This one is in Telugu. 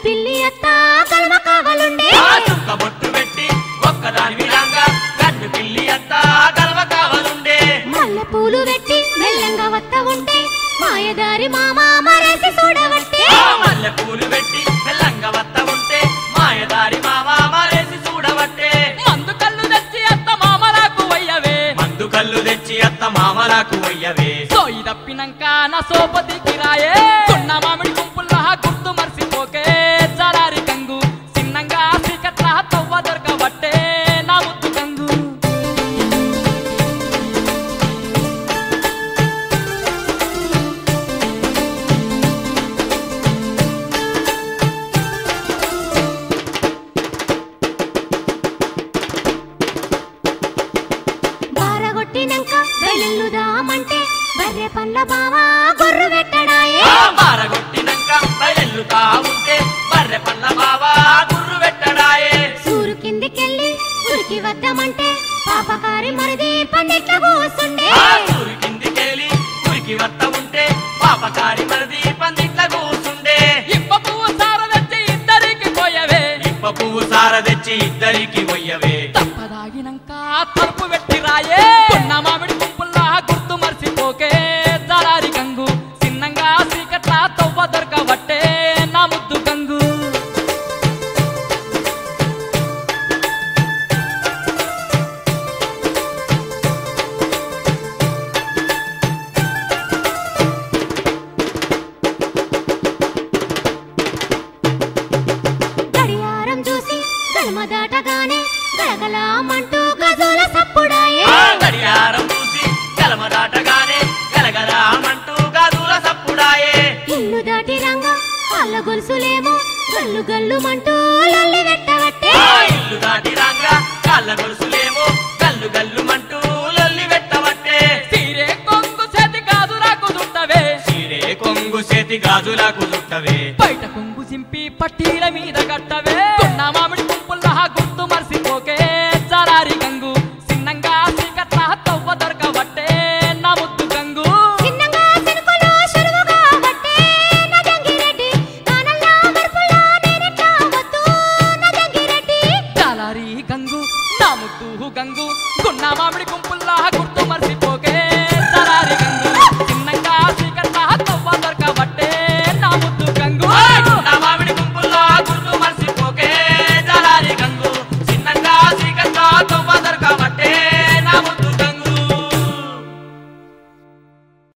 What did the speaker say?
పిల్లి అత్త కలమ కావలుండే చుక్కబొట్టు పెట్టి ఒక్కదాని విధంగా గన్ను పిల్లి అత్త కలవ కావలుండే మల్లె పూలు పెట్టి మెల్లంగా వత్త ఉంటే మాయదారి మామ మరేసి చూడవట్టే మల్లె పూలు పెట్టి మెల్లంగా వత్త ఉంటే మాయదారి మామ మరేసి చూడవట్టే మందు కళ్ళు తెచ్చి అత్త మామలకు వయ్యవే మందు కళ్ళు తెచ్చి అత్త మామలకు వయ్యవే సోయి తప్పినాక నా సోపతికి రాయే కొన్న మామిడి గుంపుల్లా గుర్తు మర్చిపోకే జరారి గంగు చిన్నంగా సీకట్ల తవ్వ దొరకబట్టే నా ముద్దు గంగు బారగొట్టినాక బయలుదామంటే బర్రె పండ్ల బావా గొర్రు పెట్టడాయే బారగొట్టినాక బయలుతా ఉంటే బర్రె పళ్ళ బావా గుర్రు పెట్టడాయే సూరు కిందికెళ్ళి ఉరికి వద్దామంటే పాపకారి మరిది పందిట్ల కూసుండే సూరి కిందికెళ్ళి ఉరికి వత్త ఉంటే పాపకారి మరిది పందిట్ల కూసుండే ఇప్ప పువ్వు సార తెచ్చి ఇద్దరికి పోయవే ఇప్ప పువ్వు సార తెచ్చి ఇద్దరికి వయ్యవే తప్పదాగినాక తలుపు పెట్టి రాయే కొన్న మామిడి గుంపుల్లా గుర్తు మర్చిపోకే జరారి గంగు చిన్నంగా సీకట్ల తవ్వ దొరకబట్టే నా ముద్దు గంగు గడియారం చూసి గడమ దాటగానే గలగలామంటూ గజోల సప్పుడాయే గడియారం చూసి కలమ దాటగానే గలగలామంటూ గాజుల సప్పుడాయే ఇల్లు దాటి రంగా వాళ్ళ గొలుసులేమో గల్లు గల్లుమంటూ లల్లి పెట్టవట్టే ఇల్లు దాటి రాంగా కాళ్ళ గొలుసులేమో గల్లు గల్లుమంటూ లొల్లి పెట్టవట్టే సీరే కొంగు చేతి గాజులకు చుట్టవే చీరే కొంగు చేతి గాజులకు చుట్టవే బయట కొంగు సింపి పట్టీల మీద కట్టవే కొన్న మామిడి గుంపుల్లా గుర్తు మర్చిపోకే జరారి గంగు చిన్నంగా సీకట్ల తవ్వ దొరకబట్టే నా ముద్దు గంగు చిన్నగా సినుకులు షురువుగా వట్టే నా జంగిరెడ్డి కానల్లా మరుపుల్లా నేనెట్లా వత్తు నా జంగిరెడ్డి జలారి గంగు నా ముద్దు గంగు కొన్న మామిడి